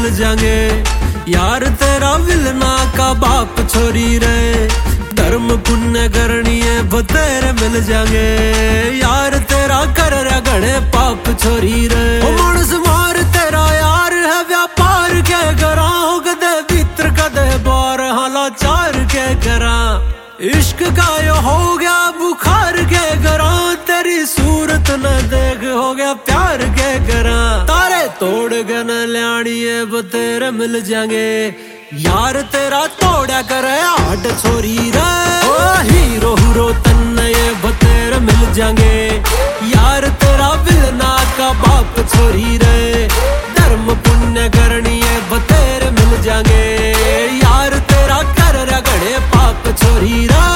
मिल जाएंगे। यार तेरा विलना का बाप छोरी रे, धर्म पुण्य करनी है बतेरे मिल जाएंगे। यार तेरा कर रहा घड़े पाप छोरी रे, मानस मार तेरा यार है व्यापार के करा, कदे भीतर कदे बार हाला चार के करा। इश्क का यो हो गया बुखार के करा, तेरी सूरत न देख हो गया प्यार के करा। तारे तोड़ के न ल्याणी है बतेरे मिल जाएंगे। यार तेरा तोड़ा करे आठ छोरी रे, ओ हीरो हीरो तन्ने ये बतेरे मिल जाएंगे। यार तेरा विलना का बाप छोरी रे, धर्म पुण्य करनी है बतेरे मिल जाएंगे। यार तेरा कर रहा घड़े पाप छोरी रे।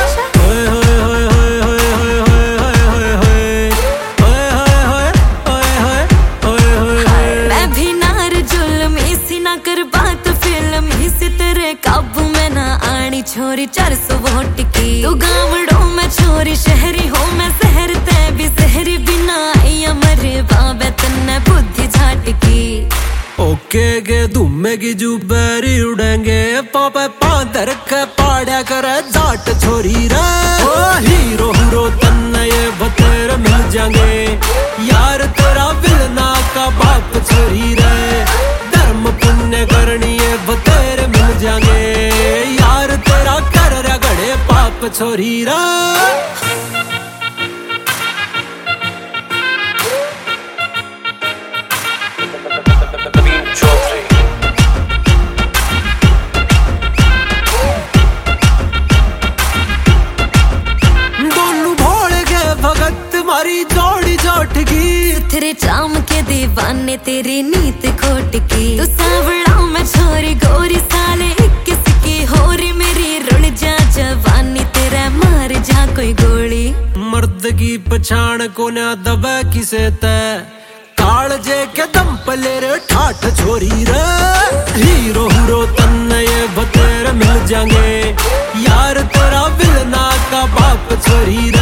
मैं भी नार जुल्म इसी ना कर बात फिल्म इसी तेरे काबू में ना आनी छोरी 400 वोट की। तू गावड़ो में छोरी शहरी हो मैं शहर ते भी शहरी बिना आया मरे बाबे तन्ने बुद्धि झाटकी। ओके के धुमे की जुबेरी उड़ेंगे, पापे पादर के पाड़ा करे जाट छोरी रे, ओ हीरो हीरो तन्ने ये बतेरे मिल जाएंगे। यार तेरा विलना का बाप छोरी रे, धर्म पुण्य करनी है बतेरे मिल जाएंगे। यार तेरा कर रहा घड़े पाप छोरी रे। जोड़ी जोट की तेरे चाम के दीवाने तेरी नीत खोट की। तू सावड़ा में छोरी गोरी साले किसकी होरी मेरी रुल जा जवानी तेरा मार जा कोई गोली। मर्द की पछाण को ना दबे किसे तय, काल जे के दम पले रे ठाठ छोरी रे, हीरो हीरो तन्ने ये बतेरे मिल जाएंगे। यार तेरा विलना का बाप छोरी